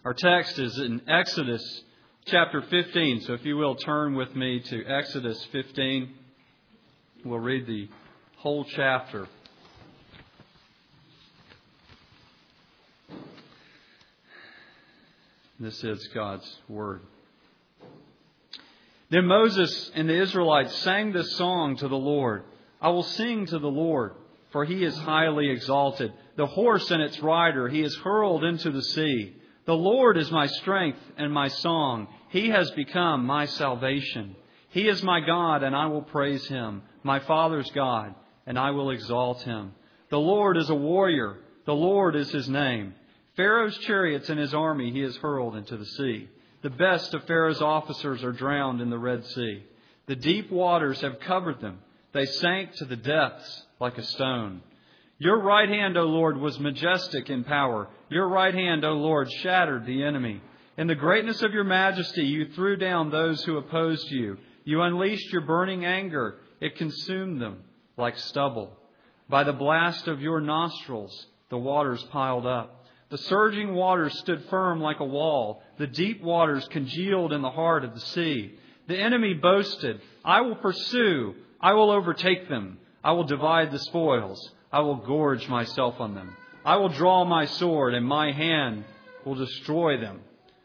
Our text is in Exodus chapter 15. So if you will turn with me to Exodus 15, we'll read the whole chapter. This is God's Word. Then Moses and the Israelites sang this song to the Lord. I will sing to the Lord, for He is highly exalted. The horse and its rider He is hurled into the sea. The Lord is my strength and my song. He has become my salvation. He is my God, and I will praise Him, my Father's God, and I will exalt Him. The Lord is a warrior. The Lord is His name. Pharaoh's chariots and his army He has hurled into the sea. The best of Pharaoh's officers are drowned in the Red Sea. The deep waters have covered them. They sank to the depths like a stone. Your right hand, O Lord, was majestic in power. Your right hand, O Lord, shattered the enemy. In the greatness of your majesty, you threw down those who opposed you. You unleashed your burning anger. It consumed them like stubble. By the blast of your nostrils, the waters piled up. The surging waters stood firm like a wall. The deep waters congealed in the heart of the sea. The enemy boasted, I will pursue. I will overtake them. I will divide the spoils. I will gorge myself on them. I will draw my sword, and my hand will destroy them.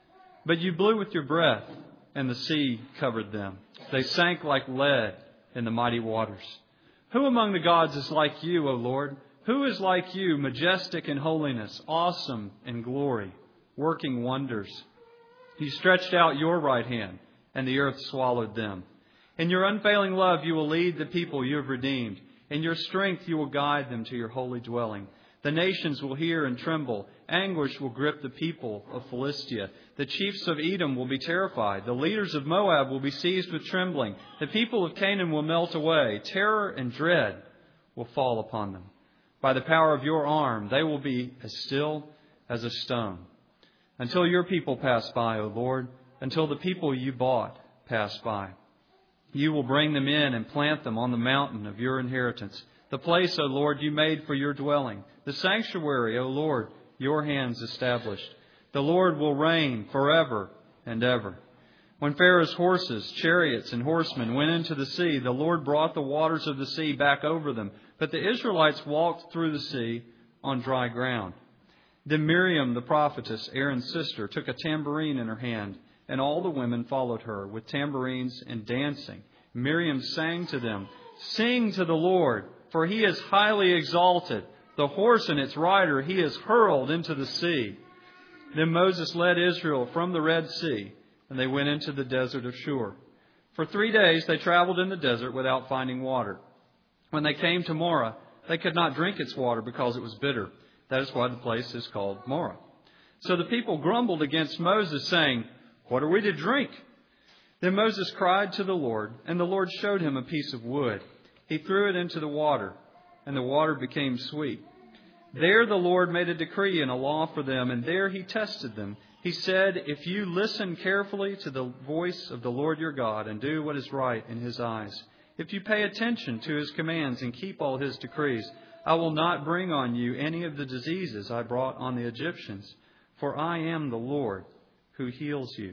But you blew with your breath, and the sea covered them. They sank like lead in the mighty waters. Who among the gods is like you, O Lord? Who is like you, majestic in holiness, awesome in glory, working wonders? You stretched out your right hand, and the earth swallowed them. In your unfailing love you will lead the people you have redeemed. In your strength you will guide them to your holy dwelling. The nations will hear and tremble. Anguish will grip the people of Philistia. The chiefs of Edom will be terrified. The leaders of Moab will be seized with trembling. The people of Canaan will melt away. Terror and dread will fall upon them. By the power of your arm they will be as still as a stone. Until your people pass by, O Lord, until the people you bought pass by. You will bring them in and plant them on the mountain of your inheritance. The place, O Lord, you made for your dwelling. The sanctuary, O Lord, your hands established. The Lord will reign forever and ever. When Pharaoh's horses, chariots, and horsemen went into the sea, the Lord brought the waters of the sea back over them. But the Israelites walked through the sea on dry ground. Then Miriam, the prophetess, Aaron's sister, took a tambourine in her hand, and all the women followed her with tambourines and dancing. Miriam sang to them, Sing to the Lord, for He is highly exalted. The horse and its rider He has hurled into the sea. Then Moses led Israel from the Red Sea, and they went into the desert of Shur. For 3 days they traveled in the desert without finding water. When they came to Marah, they could not drink its water because it was bitter. That is why the place is called Marah. So the people grumbled against Moses, saying, What are we to drink? Then Moses cried to the Lord, and the Lord showed him a piece of wood. He threw it into the water, and the water became sweet. There the Lord made a decree and a law for them, and there He tested them. He said, If you listen carefully to the voice of the Lord your God and do what is right in His eyes, if you pay attention to His commands and keep all His decrees, I will not bring on you any of the diseases I brought on the Egyptians, for I am the Lord who heals you.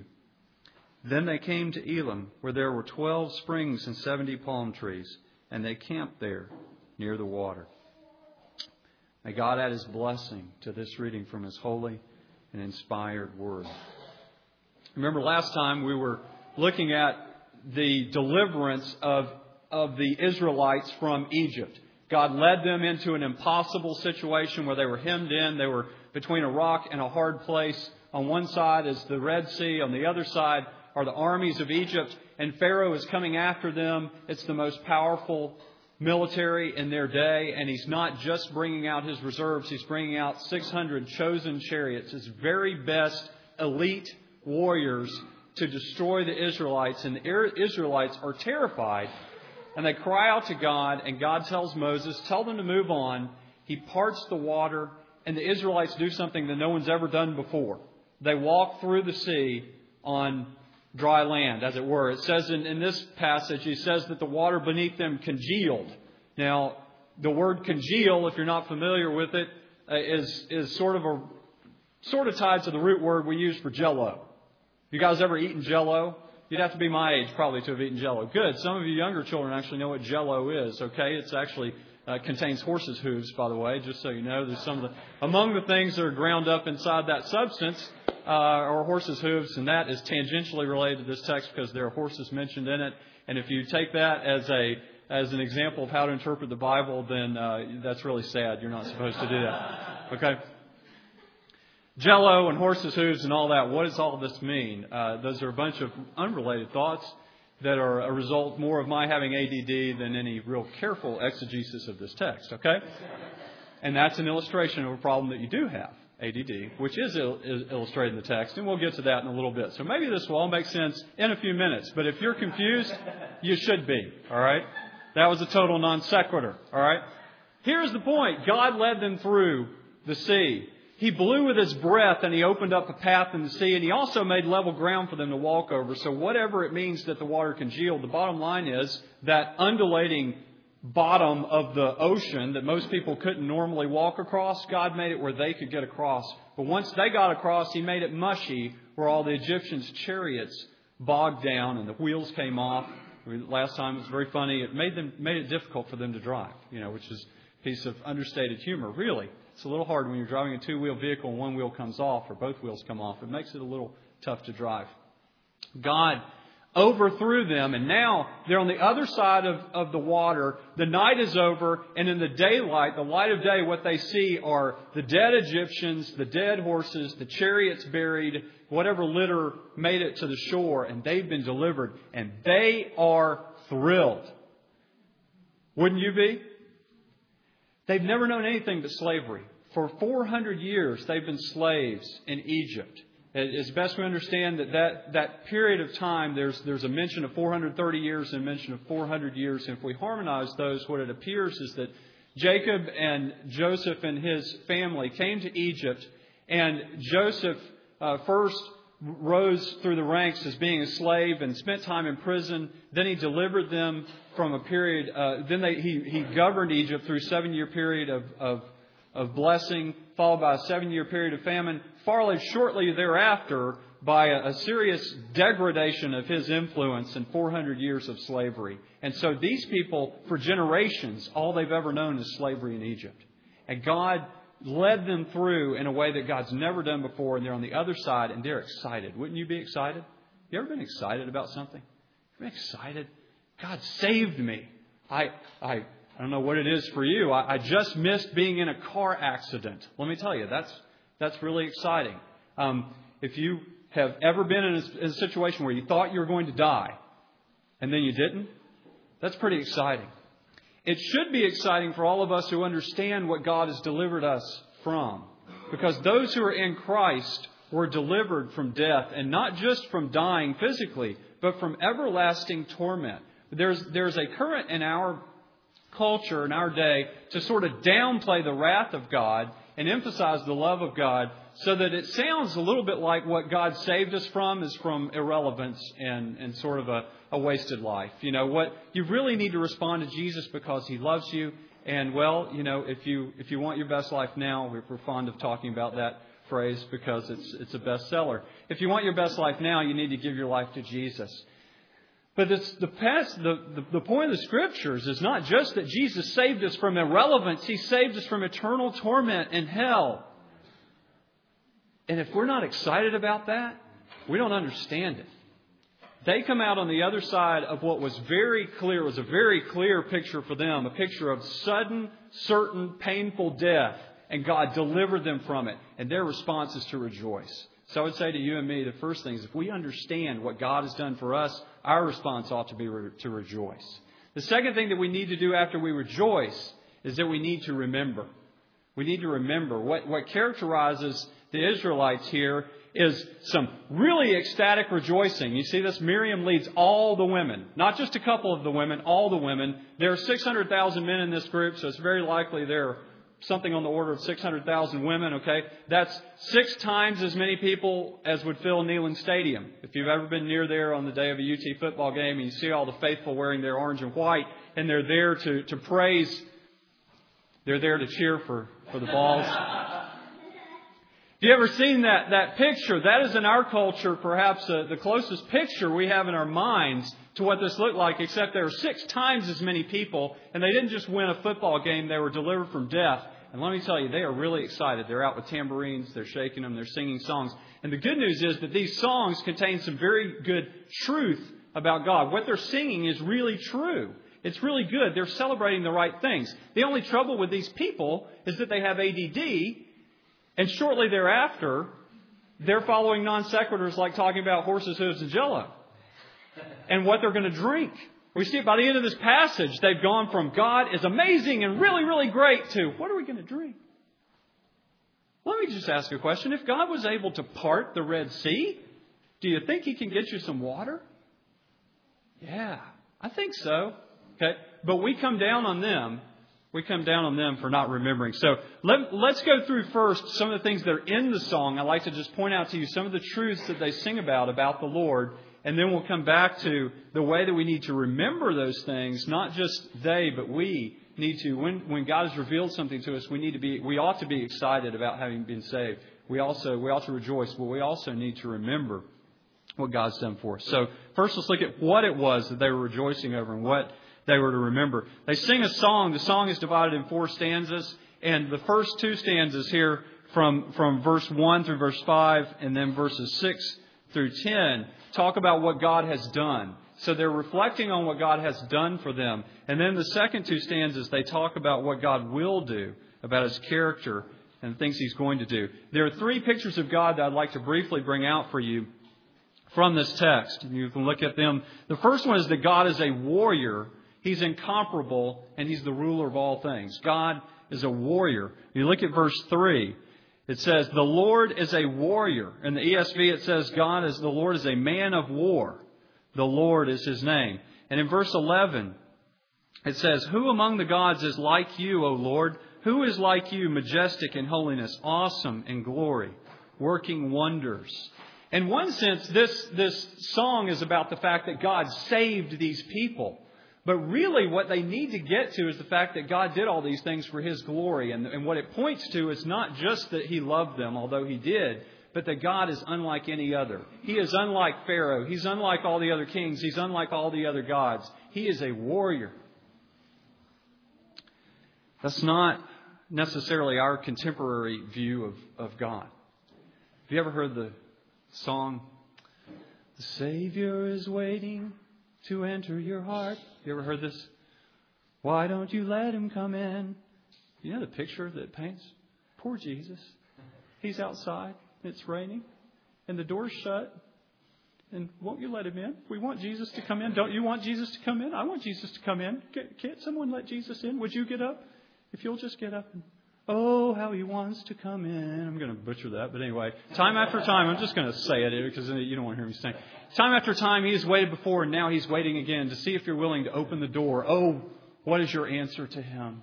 Then they came to Elim, where there were 12 springs and 70 palm trees, and they camped there near the water. May God add His blessing to this reading from His holy and inspired Word. Remember last time we were looking at the deliverance of the Israelites from Egypt. God led them into an impossible situation where they were hemmed in. They were between a rock and a hard place. On one side is the Red Sea. On the other side are the armies of Egypt. And Pharaoh is coming after them. It's the most powerful military in their day. And he's not just bringing out his reserves. He's bringing out 600 chosen chariots, his very best elite warriors, to destroy the Israelites. And the Israelites are terrified. And they cry out to God. And God tells Moses, tell them to move on. He parts the water. And the Israelites do something that no one's ever done before. They walk through the sea on dry land, as it were. It says in this passage, he says that the water beneath them congealed. Now, the word congeal, if you're not familiar with it, is sort of a sort of tied to the root word we use for Jell-O. You guys ever eaten Jell-O? You'd have to be my age probably to have eaten Jell-O. Good. Some of you younger children actually know what Jell-O is. Okay, it's actually contains horses' hooves, by the way. Just so you know, there's among the things that are ground up inside that substance are horses' hooves, and that is tangentially related to this text because there are horses mentioned in it. And if you take that as an example of how to interpret the Bible, then that's really sad. You're not supposed to do that. Okay. Jell-O and horses' hooves and all that. What does all this mean? Those are a bunch of unrelated thoughts that are a result more of my having ADD than any real careful exegesis of this text. Okay? And that's an illustration of a problem that you do have, ADD, which is illustrated in the text. And we'll get to that in a little bit. So maybe this will all make sense in a few minutes. But if you're confused, you should be. All right? That was a total non sequitur. All right? Here's the point. God led them through the sea. He blew with His breath and He opened up a path in the sea, and He also made level ground for them to walk over. So whatever it means that the water congealed, the bottom line is that undulating bottom of the ocean that most people couldn't normally walk across, God made it where they could get across. But once they got across, He made it mushy where all the Egyptians' chariots bogged down and the wheels came off. Last time it was very funny. It made it difficult for them to drive, which is a piece of understated humor, really. It's a little hard when you're driving a two-wheel vehicle and one wheel comes off or both wheels come off. It makes it a little tough to drive. God overthrew them, and now they're on the other side of the water. The night is over, and in the daylight, the light of day, what they see are the dead Egyptians, the dead horses, the chariots buried, whatever litter made it to the shore, and they've been delivered, and they are thrilled. Wouldn't you be? They've never known anything but slavery. For 400 years, they've been slaves in Egypt. As best we understand that period of time, there's a mention of 430 years and a mention of 400 years. And if we harmonize those, what it appears is that Jacob and Joseph and his family came to Egypt, and Joseph first rose through the ranks as being a slave and spent time in prison. Then he delivered them from a period. He governed Egypt through a 7-year period of blessing, followed by a 7-year period of famine, followed shortly thereafter by a serious degradation of his influence and 400 years of slavery. And so these people, for generations, all they've ever known is slavery in Egypt. And God led them through in a way that God's never done before, and they're on the other side, and they're excited. Wouldn't you be excited? You ever been excited about something? Been excited? God saved me. I don't know what it is for you. I just missed being in a car accident. Let me tell you, that's really exciting. If you have ever been in a situation where you thought you were going to die, and then you didn't, that's pretty exciting. It should be exciting for all of us who understand what God has delivered us from. Because those who are in Christ were delivered from death, and not just from dying physically, but from everlasting torment. There's a current in our culture, in our day, to sort of downplay the wrath of God and emphasize the love of God, so that it sounds a little bit like what God saved us from is from irrelevance and sort of a wasted life. What you really need to respond to Jesus because He loves you. And if you want your best life now, we're fond of talking about that phrase because it's a bestseller. If you want your best life now, you need to give your life to Jesus. But the point of the Scriptures is not just that Jesus saved us from irrelevance. He saved us from eternal torment in hell. And if we're not excited about that, we don't understand it. They come out on the other side of what was very clear. It was a very clear picture for them, a picture of sudden, certain, painful death. And God delivered them from it. And their response is to rejoice. So I would say to you and me, the first thing is if we understand what God has done for us, our response ought to be to rejoice. The second thing that we need to do after we rejoice is that we need to remember. We need to remember what characterizes the Israelites here is some really ecstatic rejoicing. You see this? Miriam leads all the women, not just a couple of the women, all the women. There are 600,000 men in this group, so it's very likely there are something on the order of 600,000 women, okay? That's 6 times as many people as would fill Neyland Stadium. If you've ever been near there on the day of a UT football game and you see all the faithful wearing their orange and white and they're there to praise, they're there to cheer for the balls. you ever seen that picture? That is in our culture perhaps the closest picture we have in our minds to what this looked like, except there were 6 times as many people, and they didn't just win a football game, they were delivered from death. And let me tell you, they are really excited. They're out with tambourines, they're shaking them, they're singing songs. And the good news is that these songs contain some very good truth about God. What they're singing is really true. It's really good. They're celebrating the right things. The only trouble with these people is that they have ADD, and shortly thereafter, they're following non sequiturs like talking about horses, hooves, and jello, and what they're going to drink. We see it by the end of this passage, they've gone from God is amazing and really, really great to what are we going to drink? Let me just ask a question. If God was able to part the Red Sea, do you think He can get you some water? Yeah, I think so. Okay, but we come down on them. We come down on them for not remembering. So let's go through first some of the things that are in the song. I'd like to just point out to you some of the truths that they sing about the Lord. And then we'll come back to the way that we need to remember those things. Not just they, but we need to. When God has revealed something to us, we ought to be excited about having been saved. We ought to rejoice, but we also need to remember what God's done for us. So first, let's look at what it was that they were rejoicing over and what they were to remember. They sing a song. The song is divided in 4 stanzas. And the first 2 stanzas here from verse 1 through verse 5 and then verses 6 through 10 talk about what God has done. So they're reflecting on what God has done for them. And then the second 2 stanzas, they talk about what God will do, about His character and the things He's going to do. There are 3 pictures of God that I'd like to briefly bring out for you from this text. You can look at them. The first one is that God is a warrior. He's incomparable, and He's the ruler of all things. God is a warrior. You look at verse 3. It says, the Lord is a warrior. In the ESV, it says, the Lord is a man of war. The Lord is His name. And in verse 11, it says, who among the gods is like you, O Lord? Who is like you, majestic in holiness, awesome in glory, working wonders? In one sense, this song is about the fact that God saved these people. But really what they need to get to is the fact that God did all these things for His glory. And what it points to is not just that He loved them, although He did, but that God is unlike any other. He is unlike Pharaoh. He's unlike all the other kings. He's unlike all the other gods. He is a warrior. That's not necessarily our contemporary view of God. Have you ever heard the song, "The Savior is waiting to enter your heart"? You ever heard this? Why don't you let Him come in? You know the picture that it paints? Poor Jesus. He's outside. It's raining. And the door's shut. And won't you let Him in? We want Jesus to come in. Don't you want Jesus to come in? I want Jesus to come in. Can't someone let Jesus in? Would you get up? If you'll just get up and, oh, how He wants to come in. I'm going to butcher that. But anyway, time after time, I'm just going to say it because you don't want to hear me sing. Time after time, He has waited before, and now He's waiting again to see if you're willing to open the door. Oh, what is your answer to Him?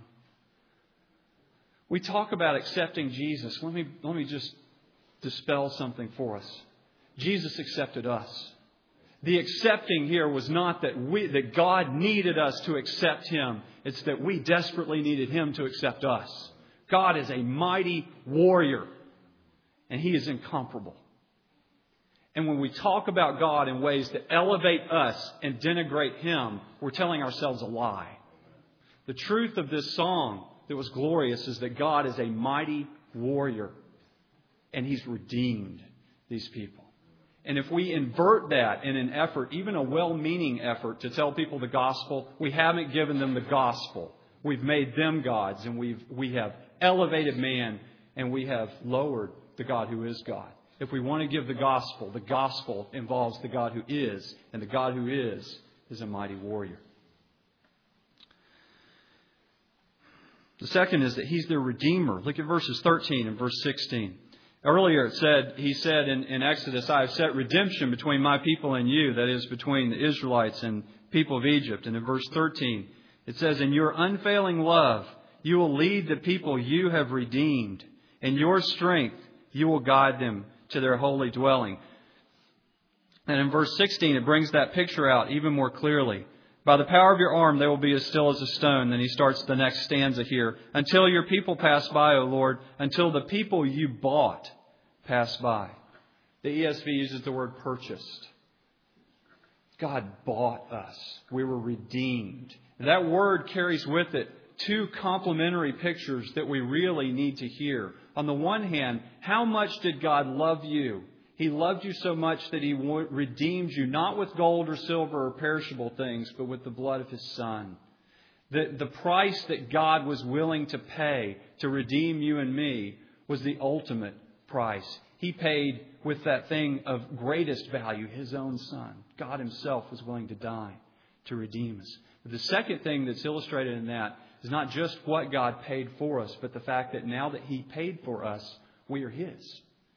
We talk about accepting Jesus. Let me just dispel something for us. Jesus accepted us. The accepting here was not that God needed us to accept Him. It's that we desperately needed Him to accept us. God is a mighty warrior, and He is incomparable. And when we talk about God in ways that elevate us and denigrate Him, we're telling ourselves a lie. The truth of this song that was glorious is that God is a mighty warrior, and He's redeemed these people. And if we invert that in an effort, even a well-meaning effort, to tell people the gospel, we haven't given them the gospel. We've made them gods, and we have elevated man, and we have lowered the God who is God. If we want to give the gospel involves the God who is, and the God who is a mighty warrior. The second is that He's the Redeemer. Look at verses 13 and verse 16. Earlier He said in Exodus, I have set redemption between my people and you, that is, between the Israelites and people of Egypt. And in verse 13, it says, in your unfailing love, you will lead the people you have redeemed. In your strength, you will guide them to their holy dwelling. And in verse 16, it brings that picture out even more clearly. By the power of your arm, they will be as still as a stone. Then he starts the next stanza here. Until your people pass by, O Lord, until the people you bought pass by. The ESV uses the word purchased. God bought us. We were redeemed. And that word carries with it two complementary pictures that we really need to hear. On the one hand, how much did God love you? He loved you so much that He redeemed you, not with gold or silver or perishable things, but with the blood of His Son. The price that God was willing to pay to redeem you and me was the ultimate price. He paid with that thing of greatest value, His own Son. God Himself was willing to die to redeem us. But the second thing that's illustrated in that is not just what God paid for us, but the fact that now that He paid for us, we are His.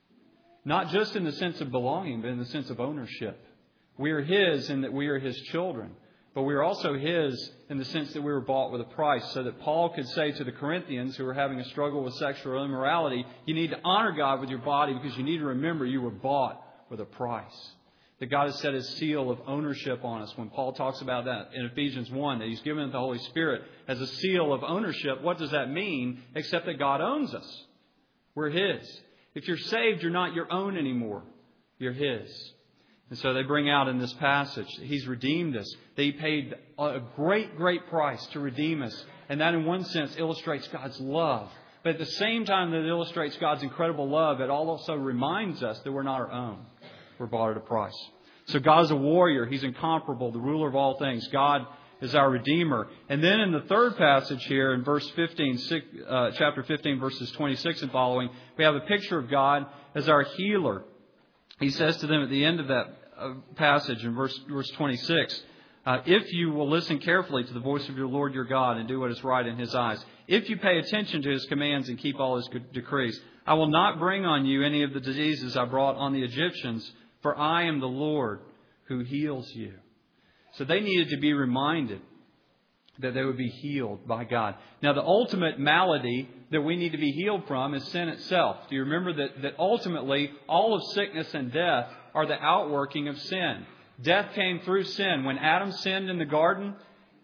Not just in the sense of belonging, but in the sense of ownership. We are His in that we are His children. But we are also His in the sense that we were bought with a price. So that Paul could say to the Corinthians who were having a struggle with sexual immorality, you need to honor God with your body because you need to remember you were bought with a price. That God has set His seal of ownership on us. When Paul talks about that in Ephesians 1, that He's given the Holy Spirit as a seal of ownership, what does that mean except that God owns us? We're His. If you're saved, you're not your own anymore. You're His. And so they bring out in this passage that He's redeemed us. That He paid a great, great price to redeem us. And that in one sense illustrates God's love. But at the same time that it illustrates God's incredible love, it also reminds us that we're not our own. We're bought at a price. So God is a warrior. He's incomparable, the ruler of all things. God is our Redeemer. And then in the third passage here in verse 15, chapter 15, verses 26 and following, we have a picture of God as our healer. He says to them at the end of that passage in verse 26, if you will listen carefully to the voice of your Lord your God and do what is right in His eyes, if you pay attention to His commands and keep all His decrees, I will not bring on you any of the diseases I brought on the Egyptians, for I am the Lord who heals you. So they needed to be reminded that they would be healed by God. Now, the ultimate malady that we need to be healed from is sin itself. Do you remember that ultimately all of sickness and death are the outworking of sin? Death came through sin. When Adam sinned in the garden,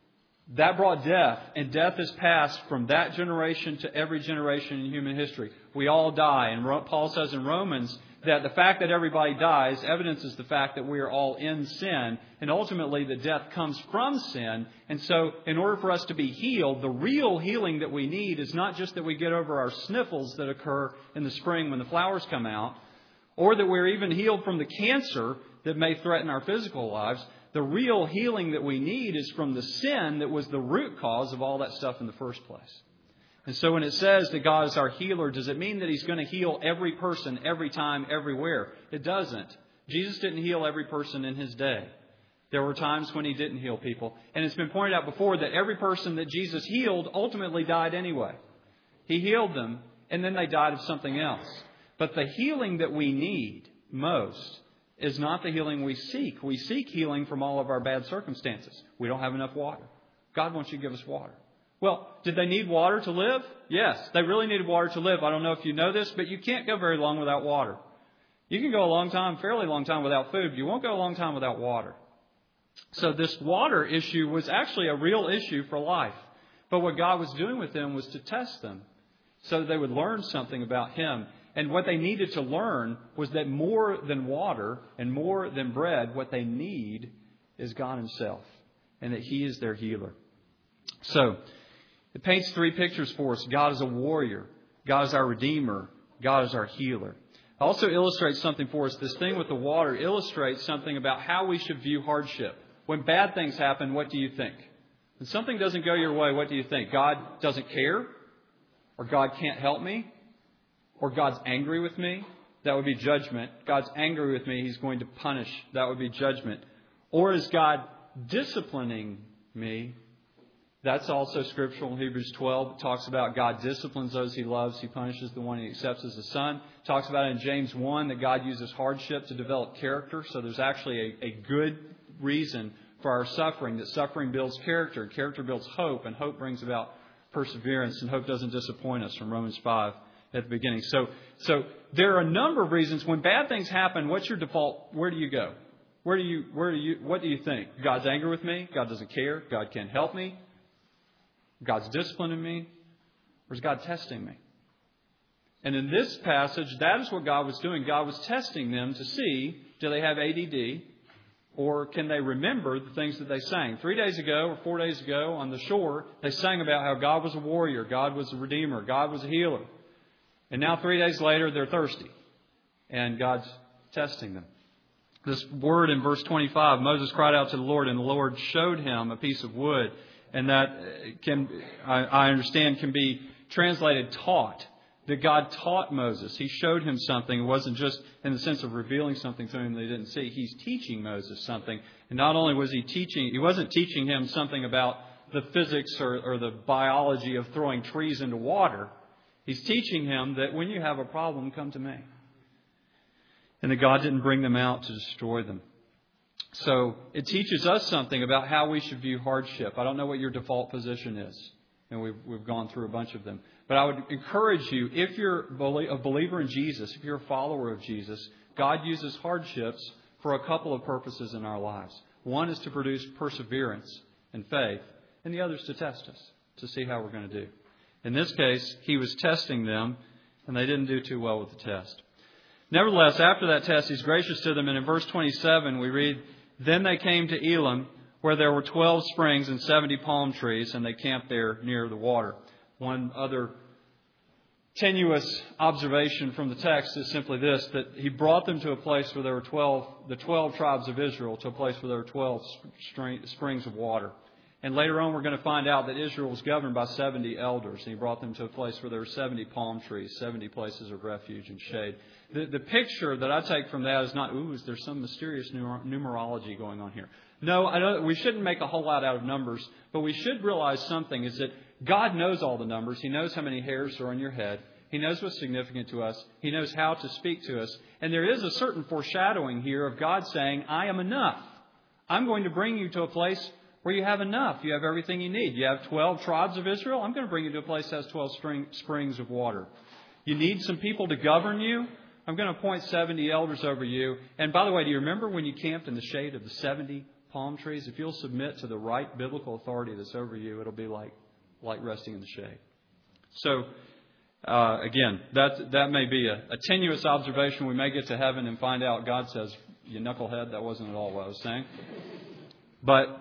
that brought death, and death is passed from that generation to every generation in human history. We all die. And Paul says in Romans that the fact that everybody dies evidences the fact that we are all in sin, and ultimately the death comes from sin. And so in order for us to be healed, the real healing that we need is not just that we get over our sniffles that occur in the spring when the flowers come out, or that we're even healed from the cancer that may threaten our physical lives. The real healing that we need is from the sin that was the root cause of all that stuff in the first place. And so when it says that God is our healer, does it mean that He's going to heal every person, every time, everywhere? It doesn't. Jesus didn't heal every person in His day. There were times when He didn't heal people. And it's been pointed out before that every person that Jesus healed ultimately died anyway. He healed them, and then they died of something else. But the healing that we need most is not the healing we seek. We seek healing from all of our bad circumstances. We don't have enough water. God wants you to give us water. Well, did they need water to live? Yes, they really needed water to live. I don't know if you know this, but you can't go very long without water. You can go a long time, fairly long time without food. You won't go a long time without water. So this water issue was actually a real issue for life. But what God was doing with them was to test them so that they would learn something about Him. And what they needed to learn was that more than water and more than bread, what they need is God Himself, and that He is their healer. So it paints three pictures for us. God is a warrior. God is our Redeemer. God is our healer. It also illustrates something for us. This thing with the water illustrates something about how we should view hardship. When bad things happen, what do you think? When something doesn't go your way, what do you think? God doesn't care? Or God can't help me? Or God's angry with me? That would be judgment. God's angry with me. He's going to punish. That would be judgment. Or is God disciplining me? That's also scriptural. In Hebrews 12, it talks about God disciplines those He loves. He punishes the one He accepts as a son. It talks about in James 1 that God uses hardship to develop character. So there's actually a good reason for our suffering, that suffering builds character. Character builds hope, and hope brings about perseverance, and hope doesn't disappoint us, from Romans 5 at the beginning. So there are a number of reasons. When bad things happen, what's your default? Where do you go? What do you think? God's angry with me? God doesn't care? God can't help me? God's disciplining me? Or is God testing me? And in this passage, that is what God was doing. God was testing them to see, do they have ADD? Or can they remember the things that they sang? 3 days ago or 4 days ago on the shore, they sang about how God was a warrior, God was a redeemer, God was a healer. And now 3 days later, they're thirsty. And God's testing them. This word in verse 25, Moses cried out to the Lord, and the Lord showed him a piece of wood. And that I understand, can be translated taught. That God taught Moses. He showed him something. It wasn't just in the sense of revealing something to him they didn't see. He's teaching Moses something. And not only was he wasn't teaching him something about the physics or the biology of throwing trees into water. He's teaching him that when you have a problem, come to me. And that God didn't bring them out to destroy them. So it teaches us something about how we should view hardship. I don't know what your default position is. And we've gone through a bunch of them. But I would encourage you, if you're a believer in Jesus, if you're a follower of Jesus, God uses hardships for a couple of purposes in our lives. One is to produce perseverance and faith, and the other is to test us, to see how we're going to do. In this case, he was testing them, and they didn't do too well with the test. Nevertheless, after that test, he's gracious to them. And in verse 27, we read, Then they came to Elim, where there were 12 springs and 70 palm trees, and they camped there near the water. One other tenuous observation from the text is simply this, that he brought them to a place where there were the 12 tribes of Israel, to a place where there were 12 springs of water. And later on, we're going to find out that Israel was governed by 70 elders. And he brought them to a place where there were 70 palm trees, 70 places of refuge and shade. The picture that I take from that is not, is there some mysterious numerology going on here? No, we shouldn't make a whole lot out of numbers, but we should realize something, is that God knows all the numbers. He knows how many hairs are on your head. He knows what's significant to us. He knows how to speak to us. And there is a certain foreshadowing here of God saying, I am enough. I'm going to bring you to a place where you have enough. You have everything you need. You have 12 tribes of Israel. I'm going to bring you to a place that has 12 springs of water. You need some people to govern you. I'm going to appoint 70 elders over you. And by the way, do you remember when you camped in the shade of the 70 palm trees? If you'll submit to the right biblical authority that's over you, it'll be like resting in the shade. So, again, that may be a tenuous observation. We may get to heaven and find out God says, you knucklehead, that wasn't at all what I was saying. But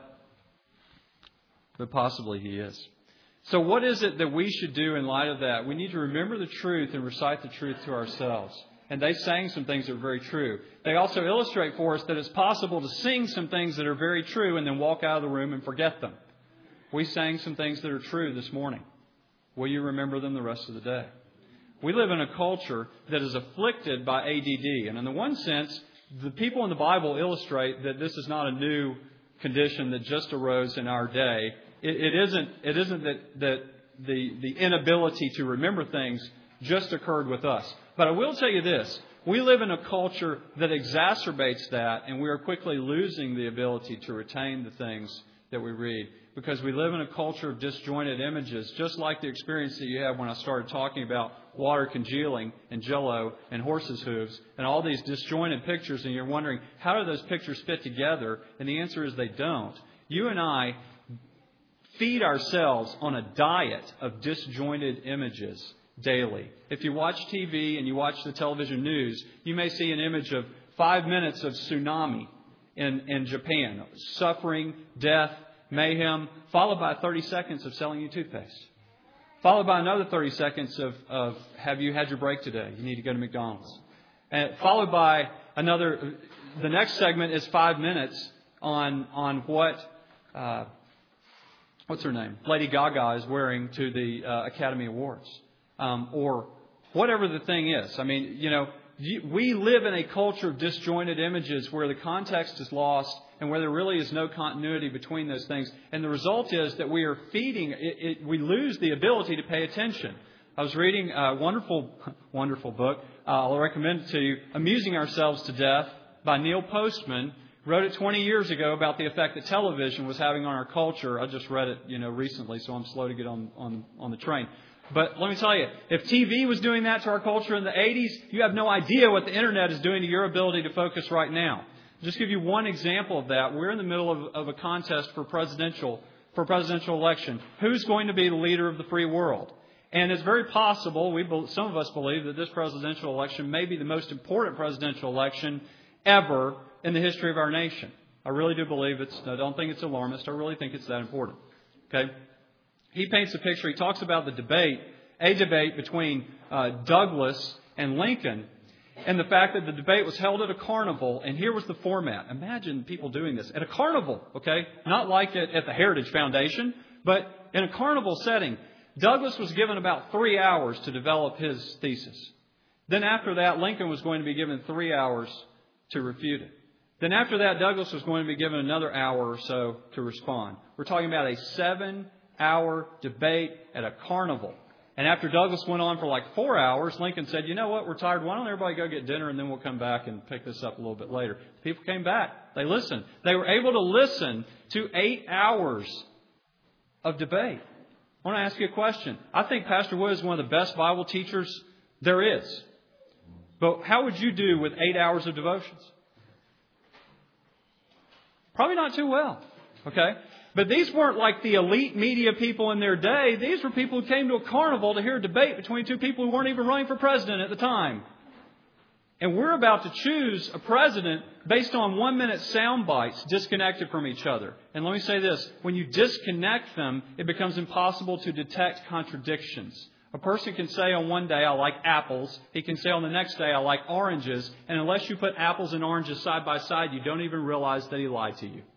possibly He is. So what is it that we should do in light of that? We need to remember the truth and recite the truth to ourselves. And they sang some things that are very true. They also illustrate for us that it's possible to sing some things that are very true and then walk out of the room and forget them. We sang some things that are true this morning. Will you remember them the rest of the day? We live in a culture that is afflicted by ADD. And in the one sense, the people in the Bible illustrate that this is not a new condition that just arose in our day. It isn't that the inability to remember things just occurred with us. But I will tell you this. We live in a culture that exacerbates that, and we are quickly losing the ability to retain the things that we read, because we live in a culture of disjointed images, just like the experience that you had when I started talking about water congealing and Jell-O and horses' hooves and all these disjointed pictures, and you're wondering, how do those pictures fit together? And the answer is they don't. You and I feed ourselves on a diet of disjointed images daily. If you watch TV and you watch the television news, you may see an image of 5 minutes of tsunami in Japan, suffering, death, mayhem, followed by 30 seconds of selling you toothpaste. Followed by another 30 seconds of have you had your break today? You need to go to McDonald's. And followed by the next segment is 5 minutes on what's her name? Lady Gaga is wearing to the Academy Awards. Or whatever the thing is. I mean, we live in a culture of disjointed images where the context is lost and where there really is no continuity between those things. And the result is that we are feeding, we lose the ability to pay attention. I was reading a wonderful book. I'll recommend it to you, Amusing Ourselves to Death by Neil Postman. Wrote it 20 years ago about the effect that television was having on our culture. I just read it, recently, so I'm slow to get on the train. But let me tell you, if TV was doing that to our culture in the 80s, you have no idea what the Internet is doing to your ability to focus right now. I'll just give you one example of that. We're in the middle of a contest for presidential election. Who's going to be the leader of the free world? And it's very possible, some of us believe, that this presidential election may be the most important presidential election ever in the history of our nation. I really do believe I don't think it's alarmist. I really think it's that important. Okay? He paints a picture. He talks about a debate between Douglas and Lincoln, and the fact that the debate was held at a carnival, and here was the format. Imagine people doing this at a carnival, okay? Not like at the Heritage Foundation, but in a carnival setting. Douglas was given about 3 hours to develop his thesis. Then after that, Lincoln was going to be given 3 hours to refute it. Then after that, Douglas was going to be given another hour or so to respond. We're talking about a 7-hour debate at a carnival. And after Douglas went on for like 4 hours, Lincoln said, you know what, we're tired. Why don't everybody go get dinner and then we'll come back and pick this up a little bit later. People came back. They listened. They were able to listen to 8 hours of debate. I want to ask you a question. I think Pastor Wood is one of the best Bible teachers there is. But how would you do with 8 hours of devotions? Probably not too well. Okay? But these weren't like the elite media people in their day. These were people who came to a carnival to hear a debate between two people who weren't even running for president at the time. And we're about to choose a president based on 1-minute sound bites disconnected from each other. And let me say this. When you disconnect them, it becomes impossible to detect contradictions. A person can say on one day, I like apples. He can say on the next day, I like oranges. And unless you put apples and oranges side by side, you don't even realize that he lied to you.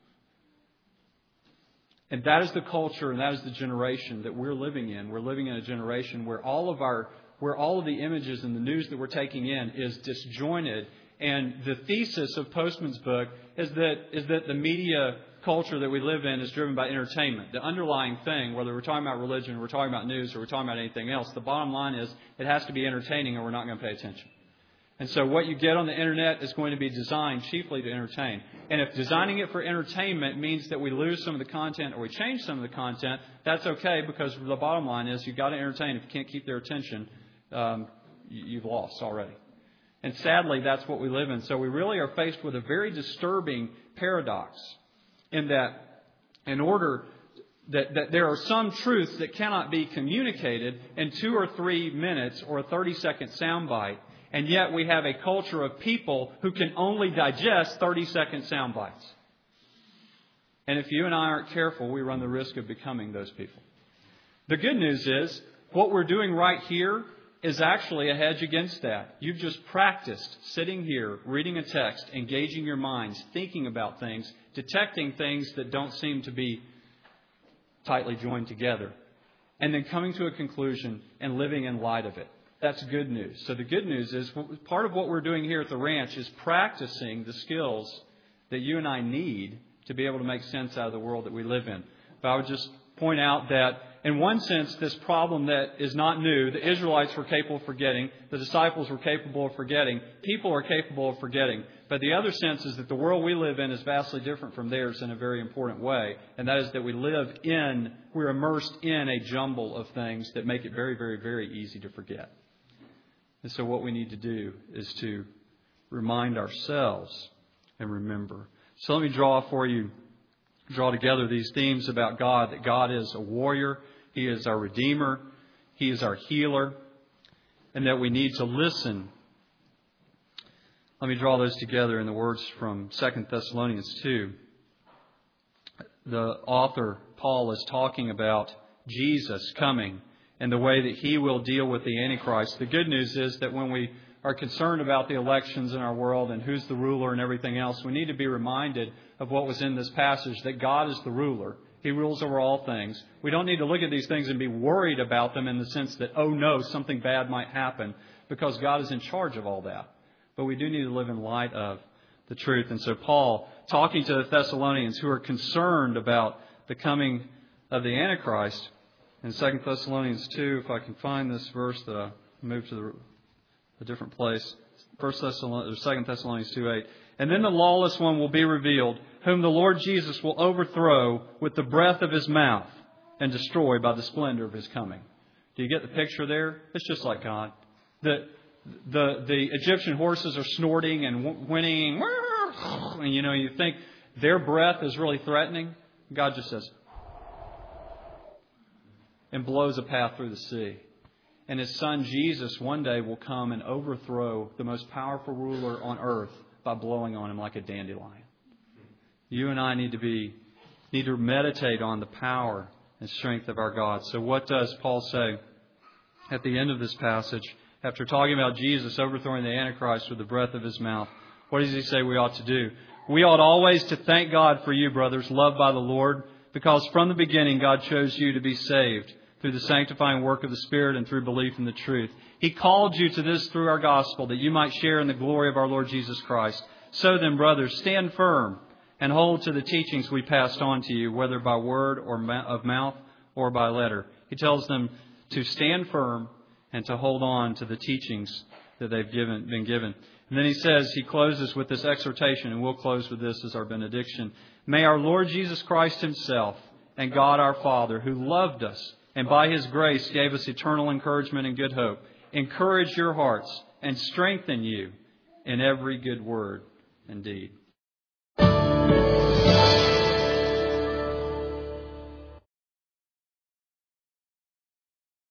And that is the culture and that is the generation that we're living in. We're living in a generation where all of the images and the news that we're taking in is disjointed. And the thesis of Postman's book is that the media culture that we live in is driven by entertainment. The underlying thing, whether we're talking about religion, or we're talking about news, or we're talking about anything else, the bottom line is it has to be entertaining or we're not going to pay attention. And so what you get on the internet is going to be designed chiefly to entertain. And if designing it for entertainment means that we lose some of the content or we change some of the content, that's okay, because the bottom line is you've got to entertain. If you can't keep their attention, you've lost already. And sadly, that's what we live in. So we really are faced with a very disturbing paradox in that in order that there are some truths that cannot be communicated in 2 or 3 minutes or a 30-second soundbite. And yet we have a culture of people who can only digest 30-second sound bites. And if you and I aren't careful, we run the risk of becoming those people. The good news is, what we're doing right here is actually a hedge against that. You've just practiced sitting here, reading a text, engaging your minds, thinking about things, detecting things that don't seem to be tightly joined together, and then coming to a conclusion and living in light of it. That's good news. So the good news is part of what we're doing here at the ranch is practicing the skills that you and I need to be able to make sense out of the world that we live in. But I would just point out that in one sense, this problem that is not new, the Israelites were capable of forgetting, the disciples were capable of forgetting, people are capable of forgetting. But the other sense is that the world we live in is vastly different from theirs in a very important way. And that is that we're immersed in a jumble of things that make it very, very, very easy to forget. And so what we need to do is to remind ourselves and remember. So let me draw together these themes about God, that God is a warrior, He is our Redeemer, He is our healer, and that we need to listen. Let me draw those together in the words from 2 Thessalonians 2. The author, Paul, is talking about Jesus coming and the way that He will deal with the Antichrist. The good news is that when we are concerned about the elections in our world and who's the ruler and everything else, we need to be reminded of what was in this passage, that God is the ruler. He rules over all things. We don't need to look at these things and be worried about them in the sense that, oh no, something bad might happen, because God is in charge of all that. But we do need to live in light of the truth. And so Paul, talking to the Thessalonians who are concerned about the coming of the Antichrist, in 2 Thessalonians 2, if I can find this verse that I moved to a different place, 2 Thessalonians 2:8. And then the lawless one will be revealed, whom the Lord Jesus will overthrow with the breath of His mouth and destroy by the splendor of His coming. Do you get the picture there? It's just like God. The Egyptian horses are snorting and whinnying, and you think their breath is really threatening. God just says, and blows a path through the sea. And His Son Jesus one day will come and overthrow the most powerful ruler on earth by blowing on him like a dandelion. You and I need to meditate on the power and strength of our God. So what does Paul say at the end of this passage? After talking about Jesus overthrowing the Antichrist with the breath of His mouth, what does he say we ought to do? We ought always to thank God for you, brothers, loved by the Lord, because from the beginning God chose you to be saved through the sanctifying work of the Spirit and through belief in the truth. He called you to this through our gospel, that you might share in the glory of our Lord Jesus Christ. So then, brothers, stand firm and hold to the teachings we passed on to you, whether by word or of mouth or by letter. He tells them to stand firm and to hold on to the teachings that they've been given. And then he closes with this exhortation, and we'll close with this as our benediction. May our Lord Jesus Christ Himself and God our Father, who loved us and by His grace gave us eternal encouragement and good hope, encourage your hearts and strengthen you in every good word and deed.